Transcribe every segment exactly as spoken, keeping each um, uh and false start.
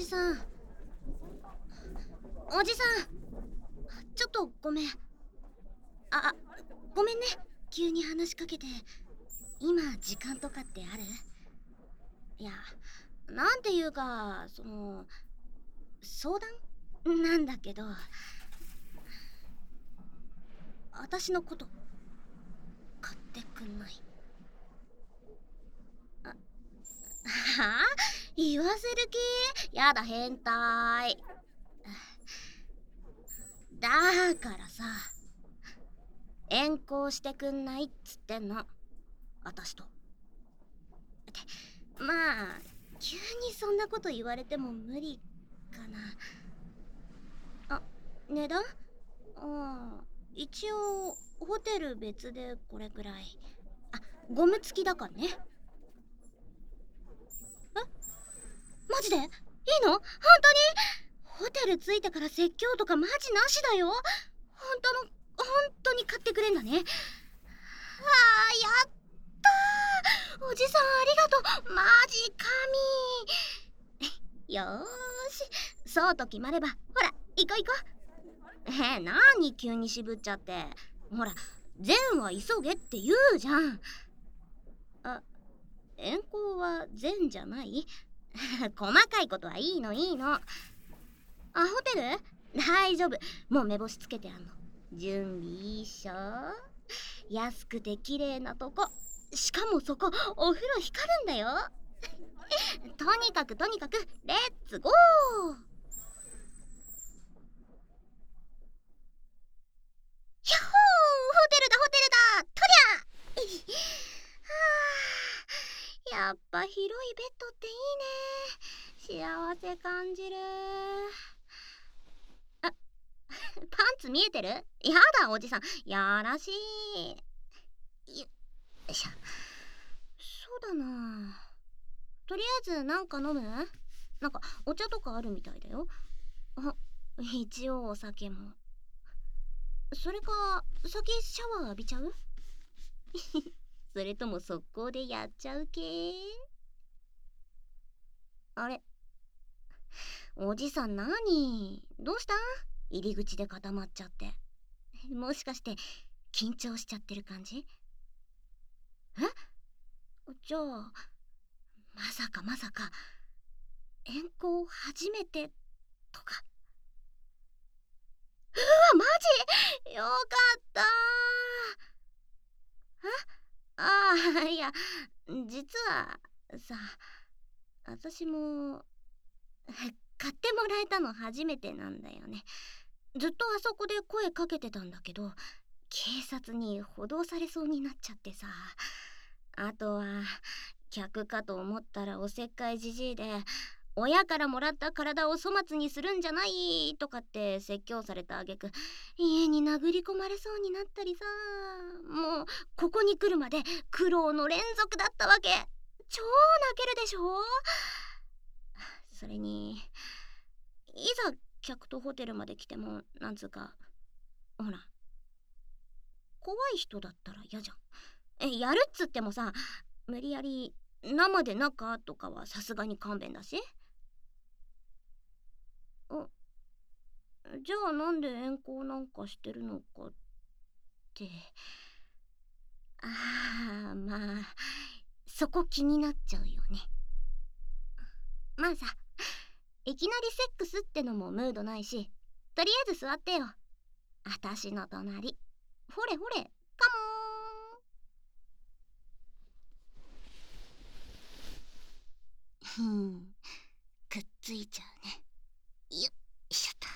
さん、おじさん、ちょっとごめん。あ、ごめんね、急に話しかけて。今時間とかってある？いや、なんていうか、その相談なんだけど、私のこと買ってくんない？あはあ、言わせる気？やだ、変態。だからさ、遠行してくんないっつってんの、私と。ってまあ、急にそんなこと言われても無理かな。あ、値段？ああ、一応ホテル別でこれくらい。あ、ゴム付きだからね。え、マジでいいの？本当に？ホテル着いてから説教とかマジなしだよ。本当の本当に買ってくれんだね。ああ、やったー、おじさんありがとう。マジ神。よーし、そうと決まれば、ほら行こう行こう。えー、何急に渋っちゃって。ほら、善は急げって言うじゃん。あ、遠行は善じゃない？細かいことはいいのいいの。あ、ホテル大丈夫、もう目星つけてあんの。準備いいっしょ。安くて綺麗なとこ、しかもそこお風呂光るんだよ。とにかくとにかくレッツゴー。ヒャッホー、ホテルだホテルだ、とりゃはあ、やっぱ広いベッドっていいね。幸せ感じる。あ、パンツ見えてる？やだおじさん、やらしい。よいしょ。そうだな、とりあえずなんか飲む？なんかお茶とかあるみたいだよ。あ、一応お酒も。それか先シャワー浴びちゃう？それとも速攻でやっちゃう系？あれ、おじさん何どうした？入り口で固まっちゃって。もしかして緊張しちゃってる感じ？え？じゃあまさかまさか遠行初めてとか？うわ、マジよかった。ああ、いや、実はさ、私も買ってもらえたの初めてなんだよね。ずっとあそこで声かけてたんだけど、警察に補導されそうになっちゃってさ。あとは客かと思ったらおせっかいじじいで、親からもらった体を粗末にするんじゃないとかって説教された挙句、家に殴り込まれそうになったりさ。もうここに来るまで苦労の連続だったわけ。超泣けるでしょ。それにいざ客とホテルまで来ても、なんつうか、ほら、怖い人だったら嫌じゃん。え、やるっつってもさ、無理やり生で中とかはさすがに勘弁だし。あ、じゃあなんで遠行なんかしてるのかって。ああ、まあそこ気になっちゃうよね。まあさ、いきなりセックスってのもムードないし、とりあえず座ってよ、あたしの隣。ほれほれ、カモーン。ふん、くっついちゃうね。よいしょっと。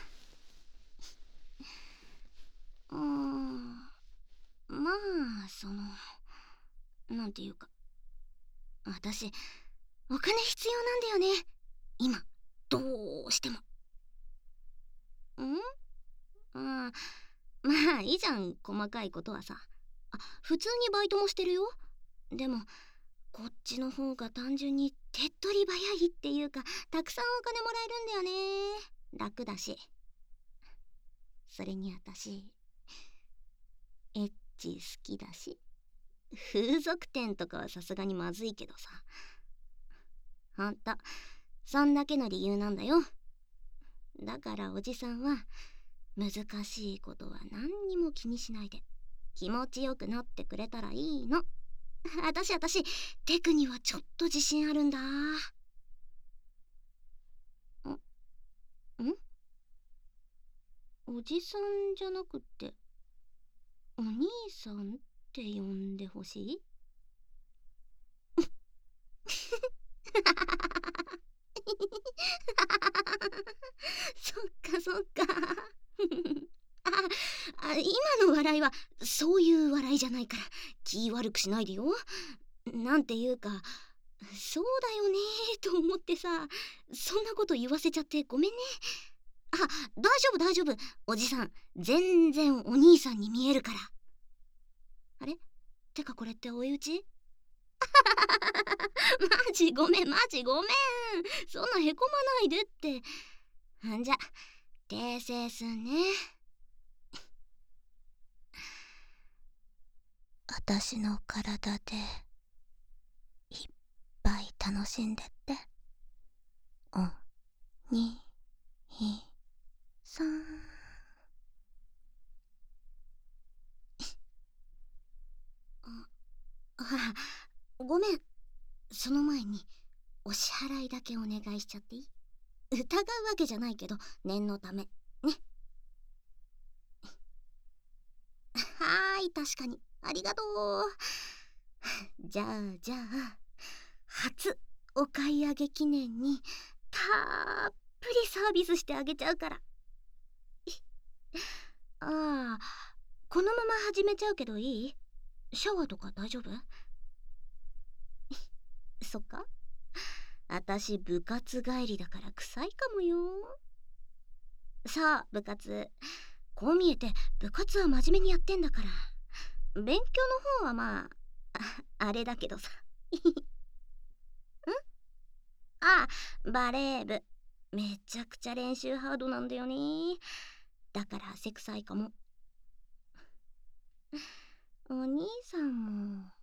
うーん、まあその、なんていうか、私お金必要なんだよね今、どうしても。ん？うん、まあいいじゃん、細かいことはさ。あ、普通にバイトもしてるよ。でもこっちの方が単純に手っ取り早いっていうか、たくさんお金もらえるんだよね。楽だし。それに私エッチ好きだし。風俗店とかはさすがにまずいけどさ。ほんとそんだけの理由なんだよ。だからおじさんは難しいことは何にも気にしないで気持ちよくなってくれたらいいの。あたしあたしテクにはちょっと自信あるんだ。んんおじさんじゃなくってお兄さんって呼んでほしい？そっかそっか。ああ、今の笑いはそういう笑いじゃないから気悪くしないでよ。なんていうか、そうだよねーと思ってさ、そんなこと言わせちゃってごめんね。あ、大丈夫大丈夫。おじさん全然お兄さんに見えるから。あれ？てかこれって追い打ち？マジごめんマジごめん。そんなへこまないでって。んじゃ訂正すんね。私の体でいっぱい楽しんでって。おにいさん。あ、ごめん。その前にお支払いだけお願いしちゃっていい？疑うわけじゃないけど念のためね。はーい、確かにありがとう。じゃあじゃあ初お買い上げ記念にたっぷりサービスしてあげちゃうから。ああ、このまま始めちゃうけどいい？シャワーとか大丈夫？そっか。あたし部活帰りだから臭いかもよ。さあ部活、こう見えて部活は真面目にやってんだから、勉強の方はまあ あ, あれだけどさ。んああ、バレー部めちゃくちゃ練習ハードなんだよね。だから汗臭いかも。お兄さんも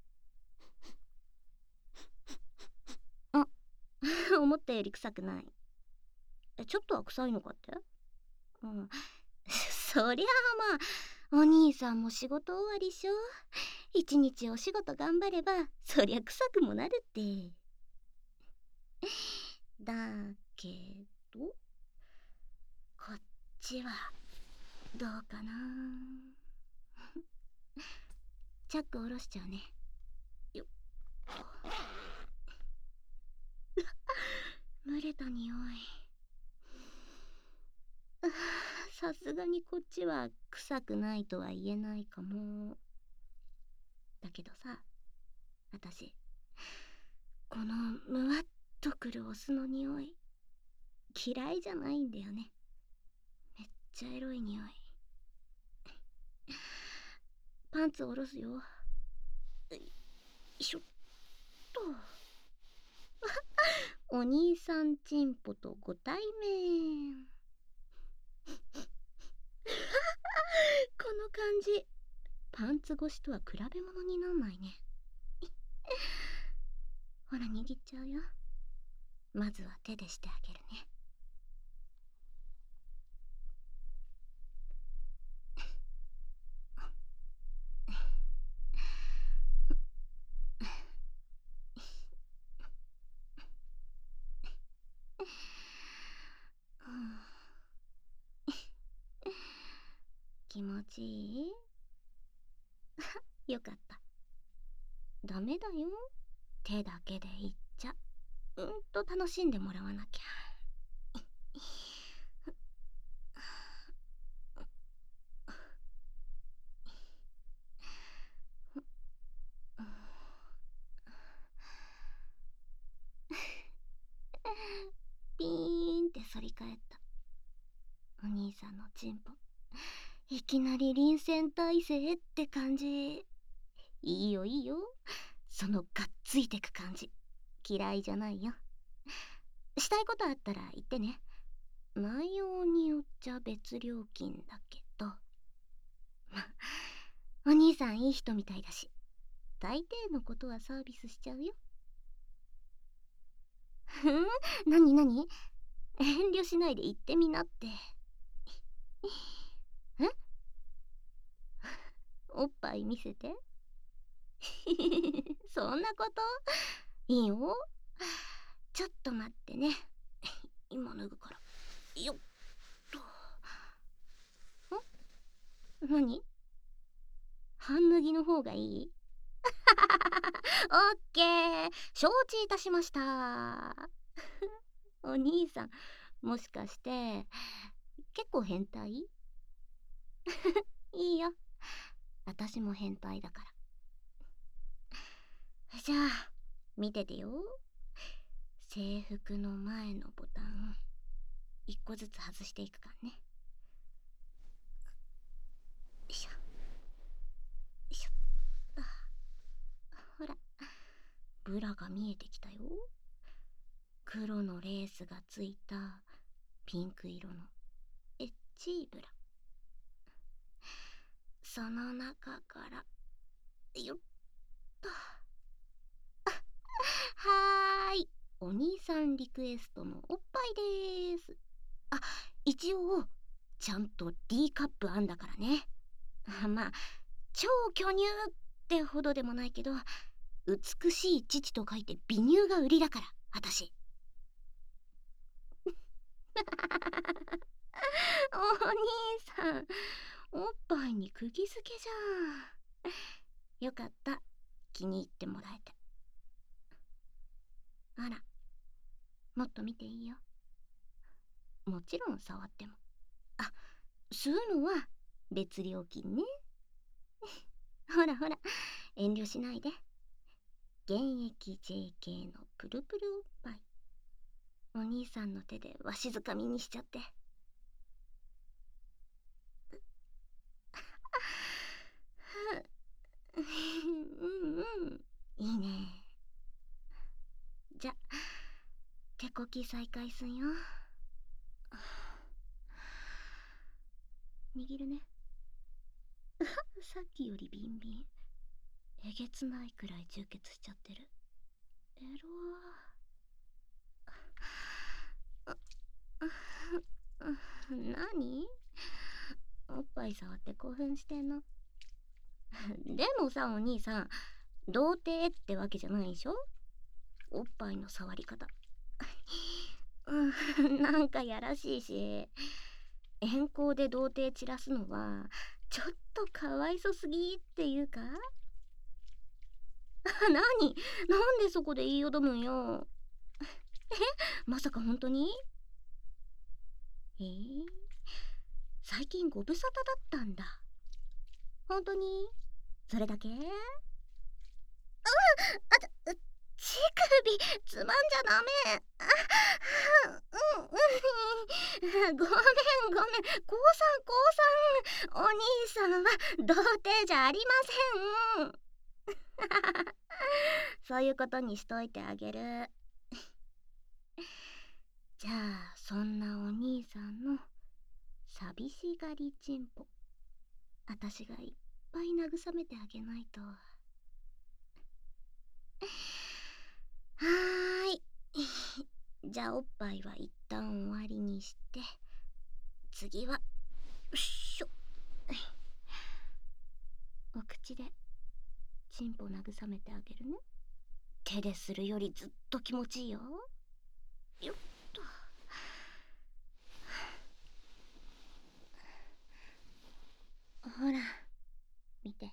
あ思ったより臭くない。え、ちょっとは臭いのかって？うん。そりゃあまあ、お兄さんも仕事終わりしょ。一日お仕事頑張ればそりゃ臭くもなるって。だけどこっちはどうかな。チャック下ろしちゃうね。よっ。蒸れた匂い。さすがにこっちは臭くないとは言えないかも。だけどさ、あたしこのムワっとくるお酢の匂い嫌いじゃないんだよね。めっちゃエロい匂い。パンツ下ろすよ。よいしょっと。お兄さんチンポとご対面。この感じパンツ越しとは比べ物になんないね。ほら握っちゃうよ。まずは手でしてあげるね。気持ちいい？よかった。ダメだよ、手だけでいっちゃうんと楽しんでもらわなきゃ。ピーンって反り返った。お兄さんのチンポいきなり臨戦態勢って感じ。いいよいいよ、そのがっついてく感じ嫌いじゃないよ。したいことあったら言ってね。内容によっちゃ別料金だけど、まお兄さんいい人みたいだし大抵のことはサービスしちゃうよ。 ふん、なになに、遠慮しないで言ってみなって。え、おっぱい見せて。そんなこと？いいよ。ちょっと待ってね。今脱ぐから。よっと。ん？何？半脱ぎの方がいい？オッケー、承知いたしました。お兄さん、もしかして結構変態？いいよ、私も変態だから。じゃあ見ててよ。制服の前のボタン一個ずつ外していくからね。よいしょよいしょ。ほら、ブラが見えてきたよ。黒のレースがついたピンク色のエッチいブラ。その中からよっと。はーい、お兄さんリクエストのおっぱいでーす。あ、一応ちゃんと D カップあんだからね。まあ超巨乳ってほどでもないけど、美しい父と書いて美乳が売りだから、私。お兄さん、おっぱいに釘付けじゃん。よかった、気に入ってもらえて。あら、もっと見ていいよ。もちろん触っても。あ、吸うのは別料金ね。ほらほら、遠慮しないで。現役 ジェーケー のプルプルおっぱい、お兄さんの手でわしづかみにしちゃって。うんうん、いいね。じゃ、手こき再開すんよ。握るね。さっきよりビンビン。えげつないくらい充血しちゃってる。エロー。なに？おっぱい触って興奮してんの？でもさ、お兄さん、童貞ってわけじゃないでしょ？おっぱいの触り方。うん、なんかやらしいし、遠行で童貞散らすのはちょっとかわいそすぎっていうか。何？なんでそこで言いよどむんよ。え、まさか本当に？えー、最近ご無沙汰だったんだ。本当に？それだけ？うん、あた、う乳首つまんじゃダメ。あ、うんうん、ごめんごめん、降参降参。お兄さんは童貞じゃありません。そういうことにしといてあげる。じゃあそんなお兄さんの寂しがりチンポ、あたしがいっぱい慰めてあげないと。はーい。じゃあおっぱいは一旦終わりにして、次はよっしょ。お口でチンポ慰めてあげるね。手でするよりずっと気持ちいいよ。よっと。ほら見て。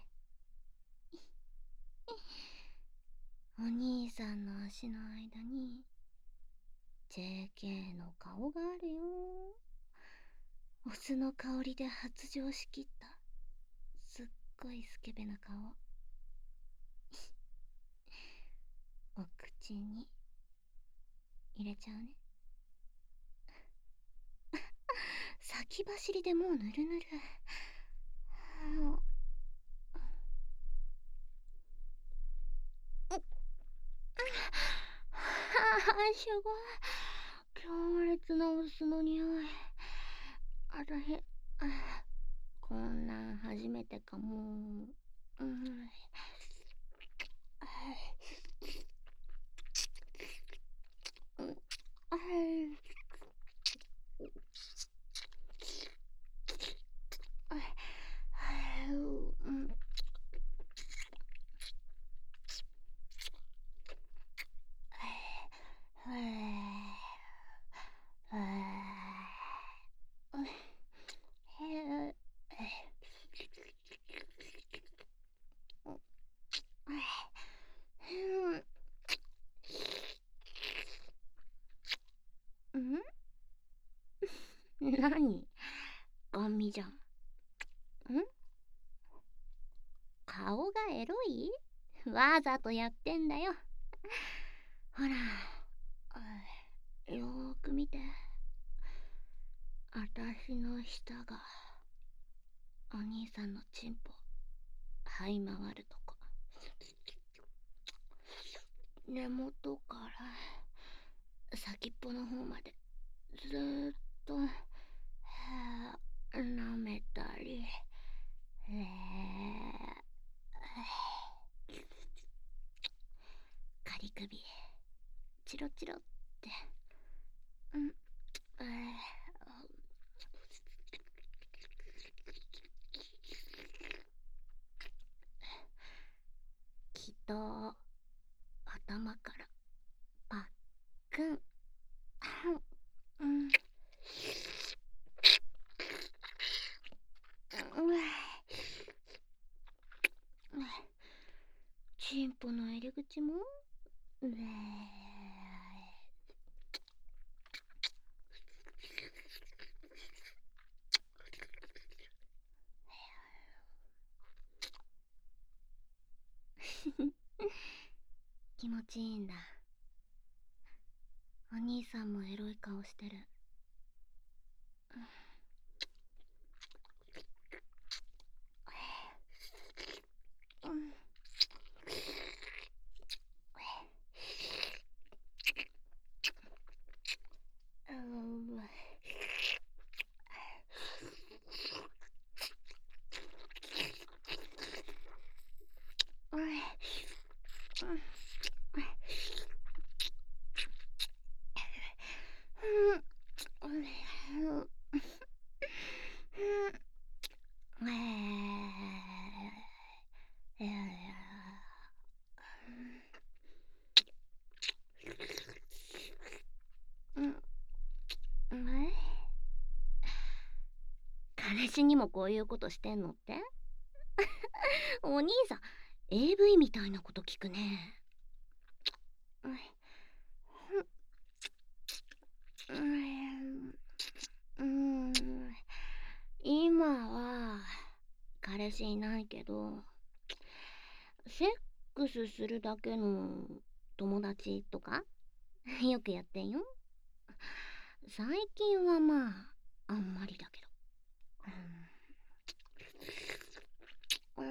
お兄さんの足の間に ジェーケー の顔があるよ。お酢の香りで発情しきったすっごいスケベな顔。お口に入れちゃうね。先走りでもうぬるぬる。あ、すごい強烈なお酢の匂い。あたし、こんなん初めてかも。うん、 何？ガン見じゃん。ん？顔がエロい？わざとやってんだよ。ほら、よーく見て。あたしの舌がお兄さんのチンポ這い回るとこ。根元から先っぽの方までずーっと舐めたり、えー、仮首チロチロって、うん、えー、きっと頭からパックン、うん、チンポの入り口もね気持ちいいんだ。お兄さんもエロい顔してる。彼氏にもこういうことしてんのって？お兄さん エーブイ みたいなこと聞くね。うん、今は彼氏いないけど、セックスするだけの友達とかよくやってんよ。最近はまああんまりだけど。うん、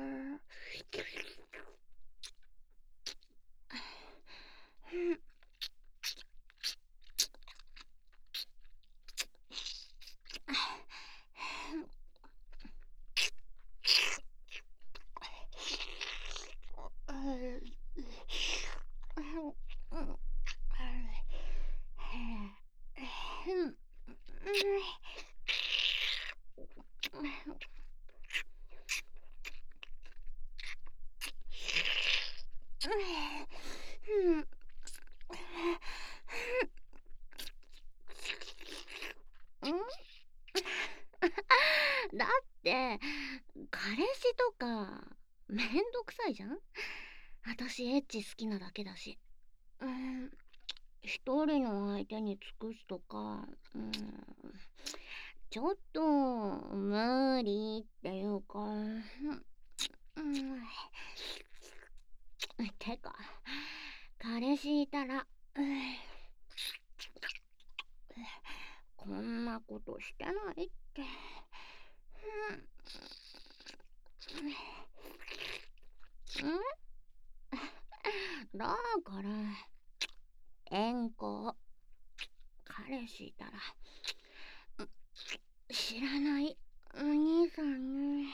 だって彼氏とかめんどくさいじゃん。私エッチ好きなだけだし、うん、一人の相手に尽くすとか、うん、ちょっと無理っていうか、うん、てか彼氏いたら、うん、こんなことしてないって。んだから援護、彼氏いたら知らないお兄さんに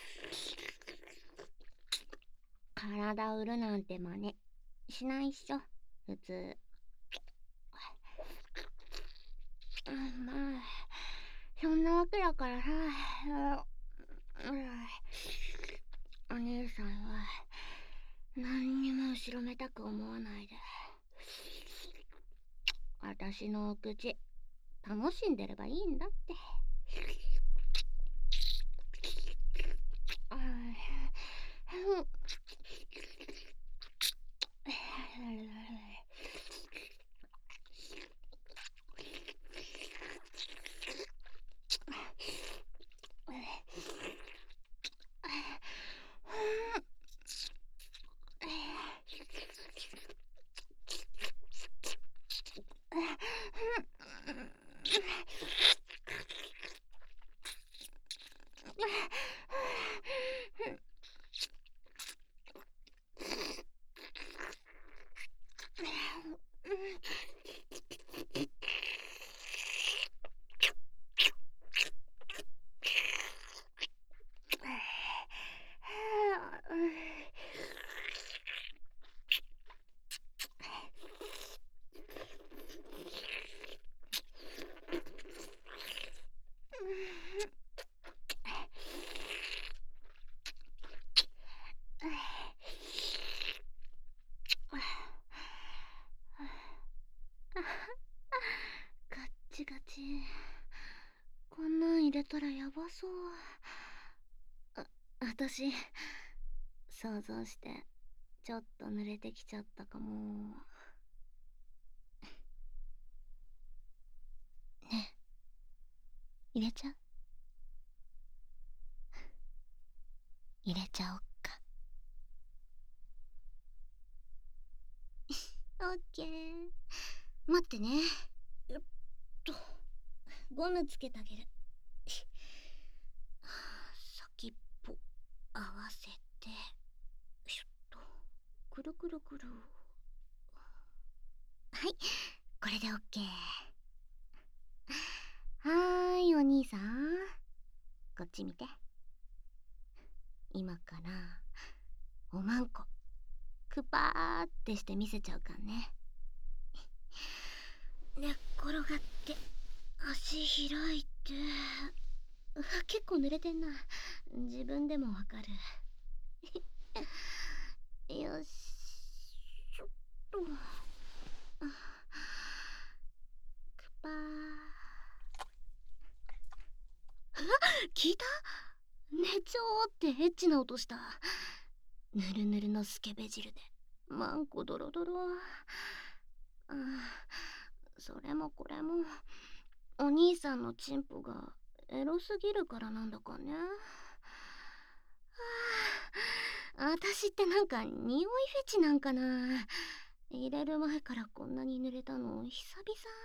体売るなんて真似しないっしょ普通。 うん、まあそんなわけだからさ、お姉さんは何にも後ろめたく思わないで、私のお口楽しんでればいいんだって。あーガッチガチ。こんなん入れたらやばそう。あ、私想像してちょっと濡れてきちゃったかも。ねえ、入れちゃう？入れちゃおっか。オッケー。待ってね。よっとゴムつけてあげる。先っぽ合わせて、よいしょっとくるくるくる。はい、これでオッケー。はーい、お兄さん、こっち見て。今からおまんこくぱーってして見せちゃうかんね。寝っ転がって足開いて、うわ、結構濡れてんな。自分でもわかる。よしちょっと、くぱー。聞いた？寝ちょーってエッチな音した。ぬるぬるのスケベ汁でマンコドロドロ。うん、それもこれもお兄さんのチンポがエロすぎるからなんだかね。はあ、私ってなんか匂いフェチなんかな。入れる前からこんなに濡れたの久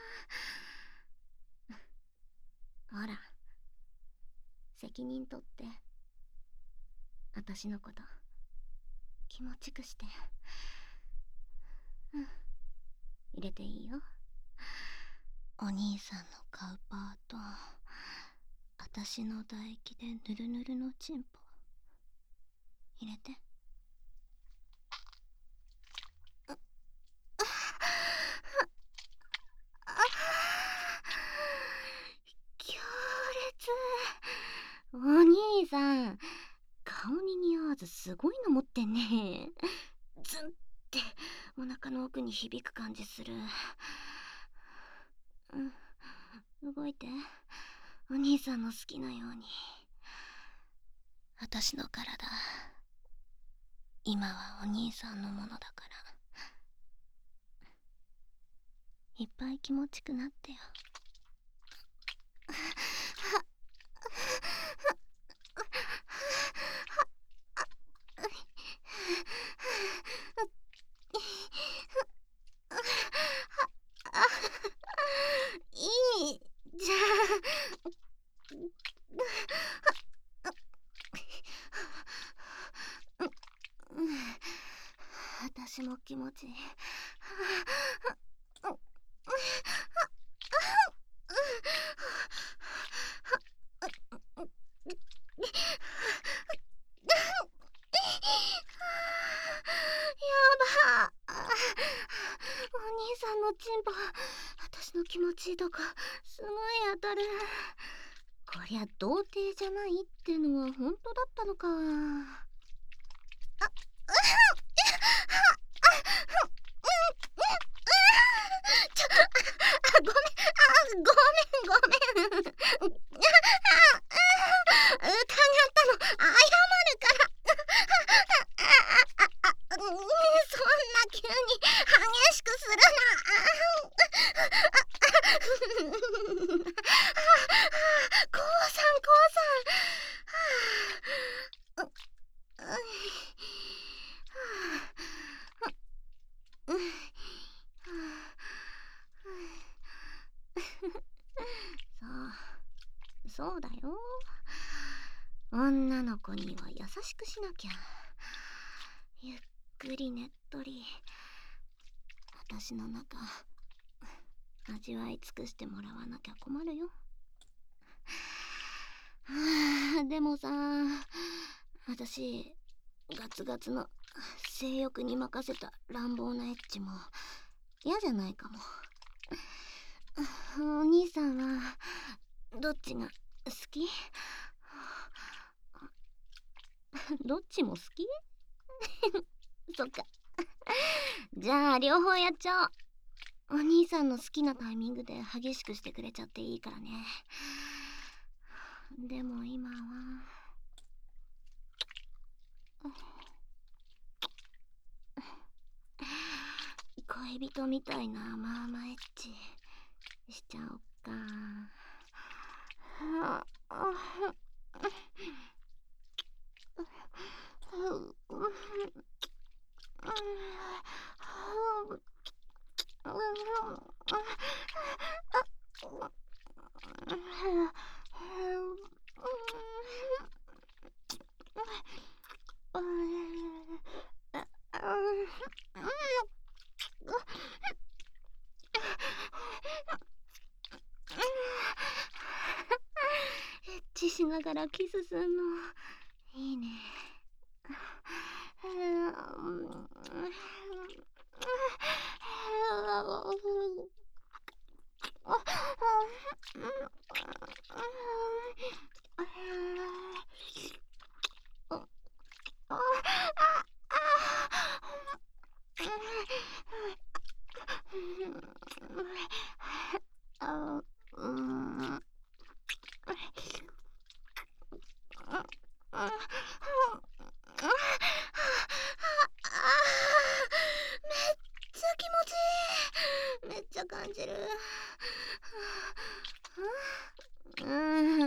々。ほら、責任取って私のこと気持ちくして。うん、入れていいよ。お兄さんのカウパーと私の唾液でぬるぬるのチンポ入れて。強烈。お兄さん、顔に似合わずすごいの持ってんね。ズンってお腹の奥に響く感じする。うん、動いて。お兄さんの好きなように。私の体今はお兄さんのものだから、いっぱい気持ちくなってよ。いいじゃあ。私も気持ちいい。やば。お兄さんのチンポ、私の気持ちいいとこすすごい当たる。こりゃ童貞じゃないってのは本当だったのか。あ、うちょ、あ、ごめん、あ、ごめん、ごめん。疑ったの、謝るから。そんな急に激しくするな。こうさん、こうさん。そう、そうだよ。女の子には優しくしなきゃ。ゆっくりねっとり私の中味わい尽くしてもらわなきゃ困るよ。はあ、でもさ、私ガツガツの性欲に任せた乱暴なエッチも嫌じゃないかも。お兄さんはどっちが好き？どっちも好き？そっか。じゃあ両方やっちゃおう。お兄さんの好きなタイミングで激しくしてくれちゃっていいからね。でも今は恋人みたいな甘々エッチしちゃおっか。エッチしながらキスすんのいいね。めっちゃ感じる。うん、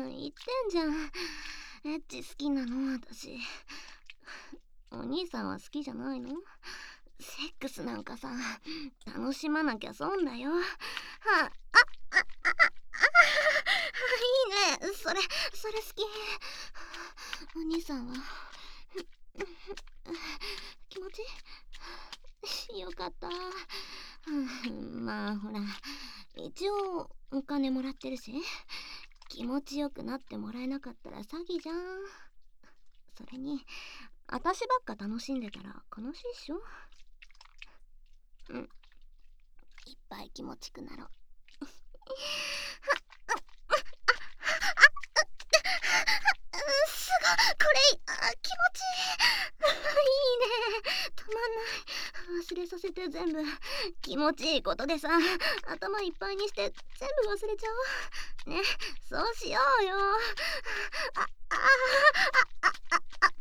言ってんじゃん。エッチ好きなの私。お兄さんは好きじゃないの？セックスなんかさ、楽しまなきゃ損だよ。はあ、あ、あ、あ、あ、いいね。それ、それ好き。お兄さんは気持ちいい？よかった。まあほら、一応お金もらってるし、気持ちよくなってもらえなかったら詐欺じゃん。それに私ばっか楽しんでたら悲しいっしょ。うん、いっぱい気持ちくなろう。すごい、これあ気持ちいい。いいね、止まんない。忘れさせて全部気持ちいいことでさ、頭いっぱいにして全部忘れちゃおうね。そうしようよ。あああああ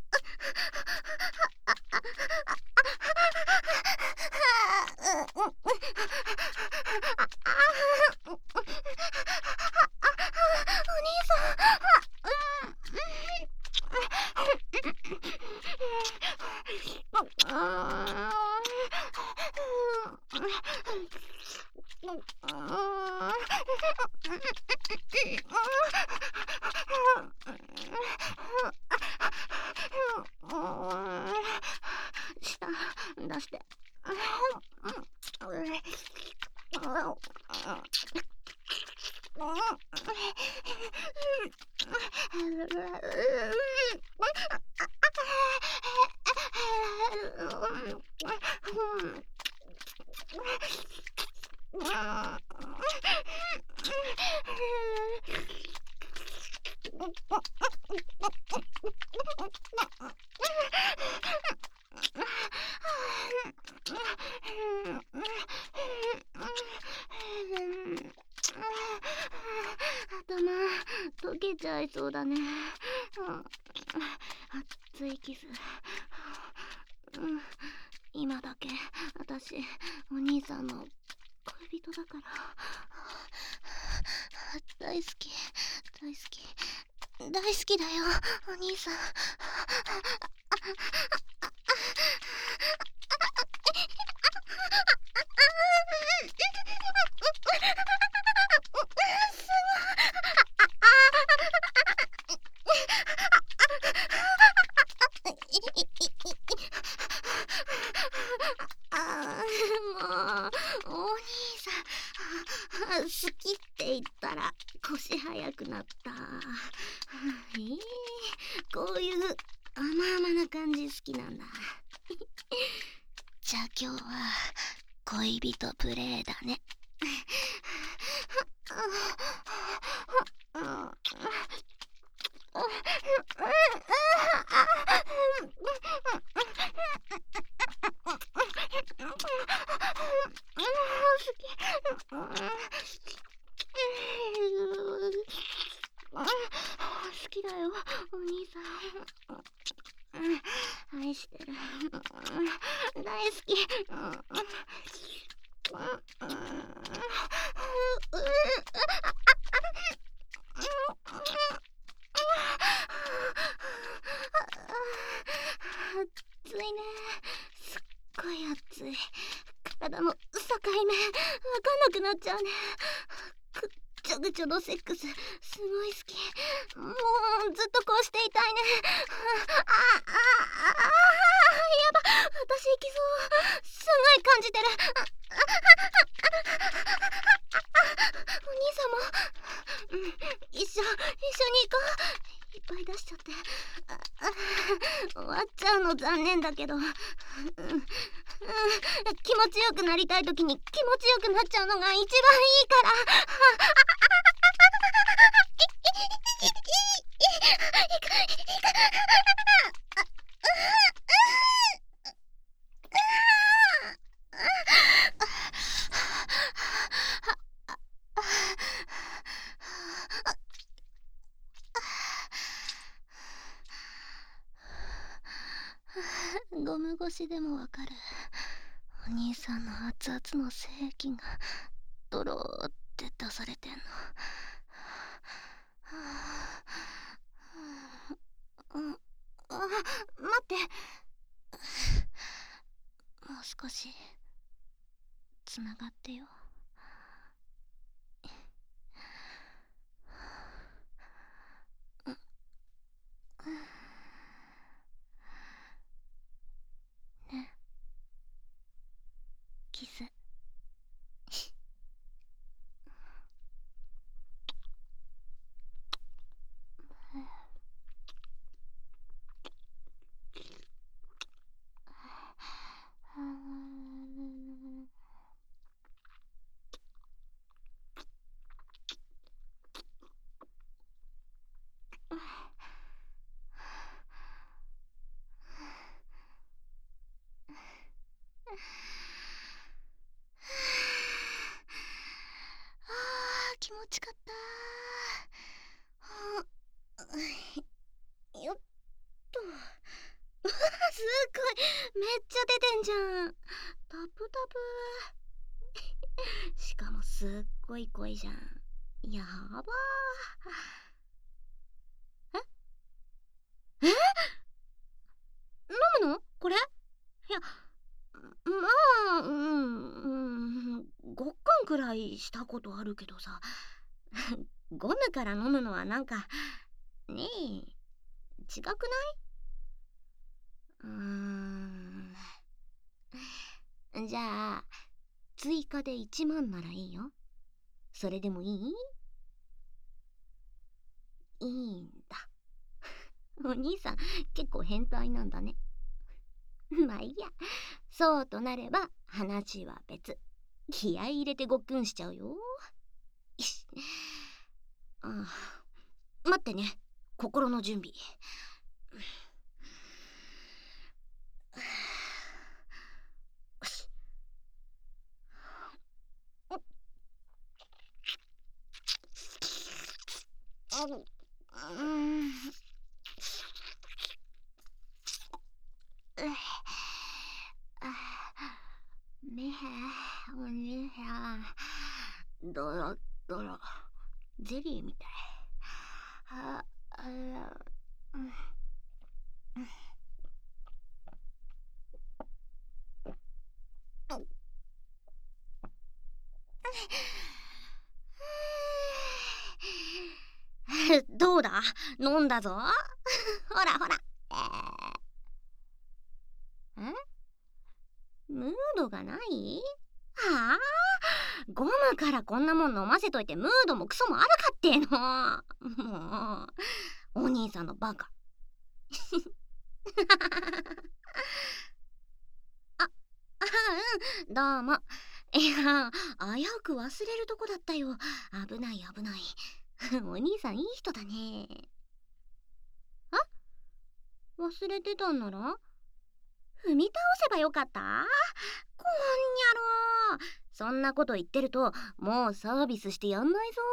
舌出して。 頭溶けちゃいそうだね。熱いキス。うん、今だけ私お兄さんの恋人だから。大好き大好き大好きだよお兄さん。好きって言ったら腰早くなった。えー、こういう甘々な感じ好きなんだ。じゃあ今日は恋人プレイだね。好きだよお兄さん。愛してる。大好き。暑いね。すっごい暑い。体の境目わかんなくなっちゃうね。ぐっちょぐちょのセックスすごい好き。もうずっとこうしていたいね。ああああ、やば、私行きそう。すごい感じてる。お兄さんも、うん、一緒一緒に行こう。いっぱい出しちゃって。終わっちゃうの残念だけど、うんうん、気持ちよくなりたい時に気持ちよくなっちゃうのが一番いいから。ゴム越しでもわかる。お兄さんの熱々の精液がドローって出されてんの。うん、あ、待って。もう少しつながってよ。ね、キス。気持ちかったー。よっと。すっごいめっちゃ出てんじゃん。タプタプ。しかもすっごい濃いじゃん。やばー。ええ、飲むのこれ？いや、まあ、うん、うん、ごっかんくらいしたことあるけどさ。ゴムから飲むのはなんかねえ、違くない？うーん、じゃあ追加でいちまんならいいよ。それでもいい？いいんだ。お兄さん結構変態なんだね。まあいいや、そうとなれば話は別。気合い入れてごっくんしちゃうよ。 よし。ああ、待ってね。心の準備。よし。うん。ねえ、お兄さん。ドロドロ。ゼリーみたい。あ、あ、うん。どうだ、飲んだぞ。ほらほら。えー、んムードがない？はあ、ゴムからこんなもん飲ませといてムードもクソもあるかっての。もうお兄さんのバカ。あ、あ、うん、どうも。いや、危うく忘れるとこだったよ。危ない危ない。お兄さんいい人だね。あ、忘れてたんなら踏み倒せばよかった。こんにゃろ。そんなこと言ってるともうサービスしてやんないぞ。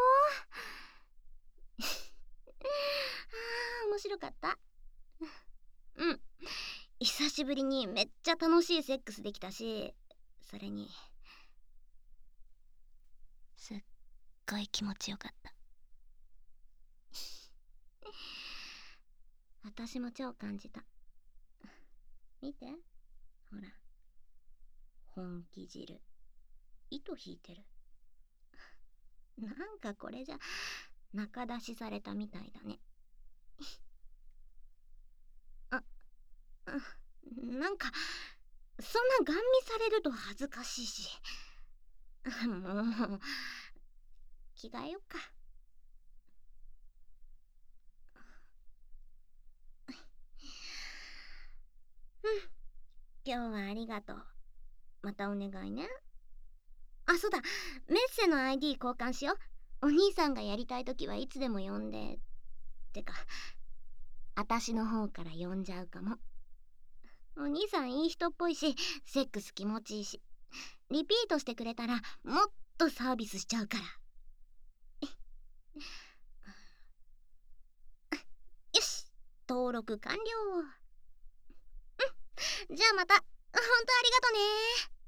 あー、面白かった。うん、久しぶりにめっちゃ楽しいセックスできたし、それにすっごい気持ちよかった。私も超感じた。見て、ほら、本気汁糸引いてる。なんかこれじゃ仲出しされたみたいだね。あ、なんかそんなガン見されると恥ずかしいし。もう着替えよっか。うん、今日はありがとう。またお願いね。あ、そうだ、メッセの アイディー 交換しよう。お兄さんがやりたいときはいつでも呼んで。てか、あたしの方から呼んじゃうかも。お兄さんいい人っぽいし、セックス気持ちいいし、リピートしてくれたらもっとサービスしちゃうから。よし、登録完了。うん、じゃあまた。ほんとありがとね。